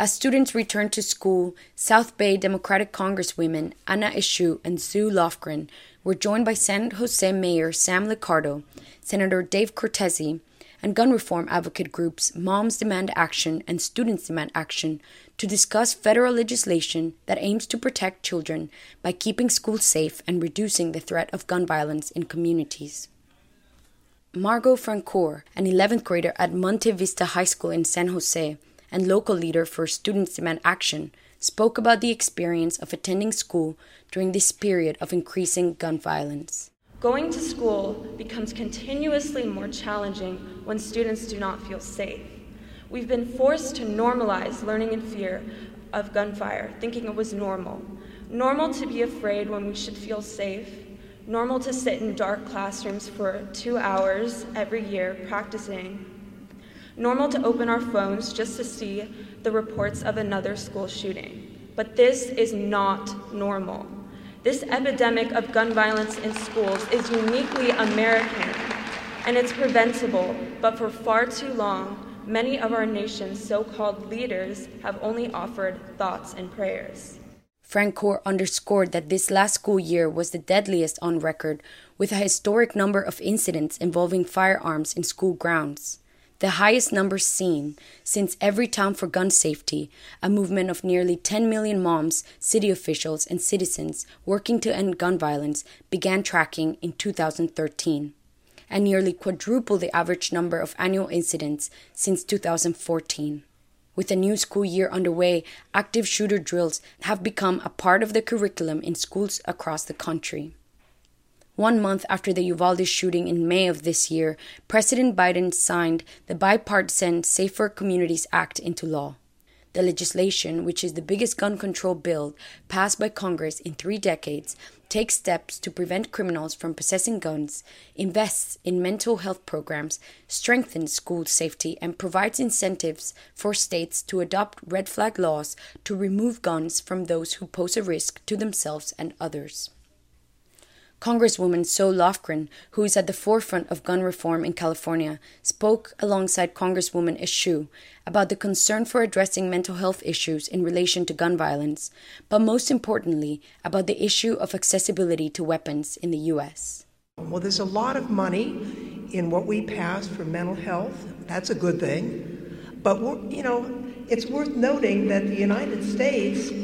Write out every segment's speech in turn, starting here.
As students returned to school, South Bay Democratic Congresswomen Anna Eshoo and Sue Lofgren were joined by San Jose Mayor Sam Liccardo, Senator Dave Cortese, and gun reform advocate groups Moms Demand Action and Students Demand Action to discuss federal legislation that aims to protect children by keeping schools safe and reducing the threat of gun violence in communities. Margot Francoeur, an 11th grader at Monte Vista High School in San Jose and local leader for Students Demand Action, spoke about the experience of attending school during this period of increasing gun violence. Going to school becomes continuously more challenging when students do not feel safe. We've been forced to normalize learning in fear of gunfire, thinking it was normal. Normal to be afraid when we should feel safe. Normal to sit in dark classrooms for 2 hours every year practicing. Normal to open our phones just to see the reports of another school shooting. But this is not normal. This epidemic of gun violence in schools is uniquely American, and it's preventable, but for far too long, many of our nation's so-called leaders have only offered thoughts and prayers. Francoeur underscored that this last school year was the deadliest on record, with a historic number of incidents involving firearms in school grounds. The highest numbers seen since Every Town for Gun Safety, a movement of nearly 10 million moms, city officials, and citizens working to end gun violence, began tracking in 2013, and nearly quadruple the average number of annual incidents since 2014. With the new school year underway, active shooter drills have become a part of the curriculum in schools across the country. 1 month after the Uvalde shooting in May of this year, President Biden signed the bipartisan Safer Communities Act into law. The legislation, which is the biggest gun control bill passed by Congress in 3 decades, takes steps to prevent criminals from possessing guns, invests in mental health programs, strengthens school safety, and provides incentives for states to adopt red flag laws to remove guns from those who pose a risk to themselves and others. Congresswoman Sue Lofgren, who is at the forefront of gun reform in California, spoke alongside Congresswoman Eshoo about the concern for addressing mental health issues in relation to gun violence, but most importantly, about the issue of accessibility to weapons in the U.S. Well, there's a lot of money in what we passed for mental health. That's a good thing. But, it's worth noting that the United States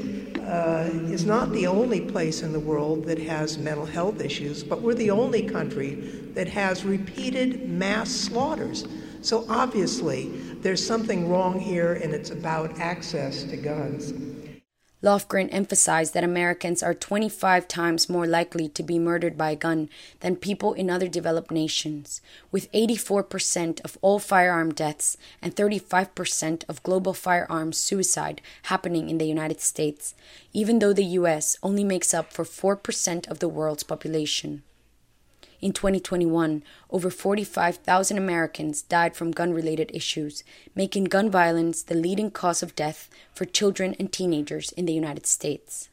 is not the only place in the world that has mental health issues, but we're the only country that has repeated mass slaughters. So obviously, there's something wrong here, and it's about access to guns. Lofgren emphasized that Americans are 25 times more likely to be murdered by a gun than people in other developed nations, with 84% of all firearm deaths and 35% of global firearms suicide happening in the United States, even though the U.S. only makes up for 4% of the world's population. In 2021, over 45,000 Americans died from gun-related issues, making gun violence the leading cause of death for children and teenagers in the United States.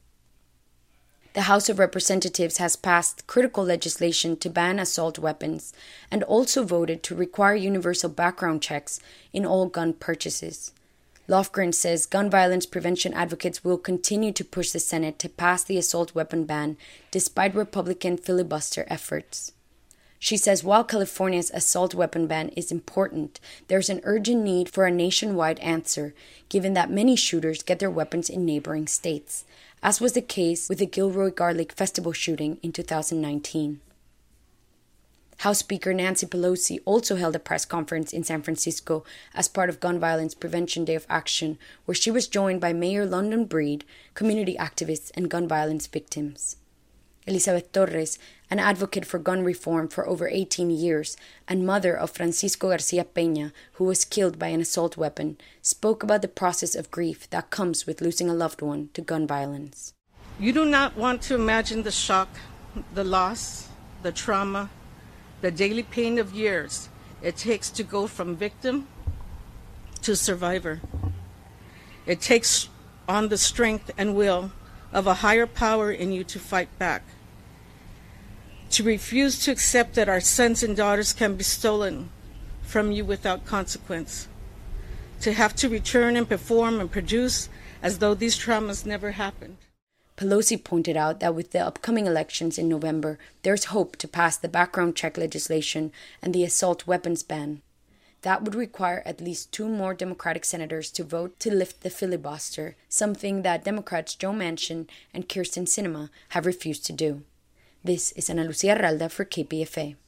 The House of Representatives has passed critical legislation to ban assault weapons and also voted to require universal background checks in all gun purchases. Lofgren says gun violence prevention advocates will continue to push the Senate to pass the assault weapon ban despite Republican filibuster efforts. She says while California's assault weapon ban is important, there's an urgent need for a nationwide answer, given that many shooters get their weapons in neighboring states, as was the case with the Gilroy Garlic Festival shooting in 2019. House Speaker Nancy Pelosi also held a press conference in San Francisco as part of Gun Violence Prevention Day of Action, where she was joined by Mayor London Breed, community activists, and gun violence victims. Elizabeth Torres, an advocate for gun reform for over 18 years and mother of Francisco Garcia Peña, who was killed by an assault weapon, spoke about the process of grief that comes with losing a loved one to gun violence. You do not want to imagine the shock, the loss, the trauma, the daily pain of years it takes to go from victim to survivor. It takes on the strength and will of a higher power in you to fight back, to refuse to accept that our sons and daughters can be stolen from you without consequence, to have to return and perform and produce as though these traumas never happened. Pelosi pointed out that with the upcoming elections in November, there's hope to pass the background check legislation and the assault weapons ban. That would require at least 2 more Democratic senators to vote to lift the filibuster, something that Democrats Joe Manchin and Kyrsten Sinema have refused to do. This is Ana Lucia Ralda for KPFA.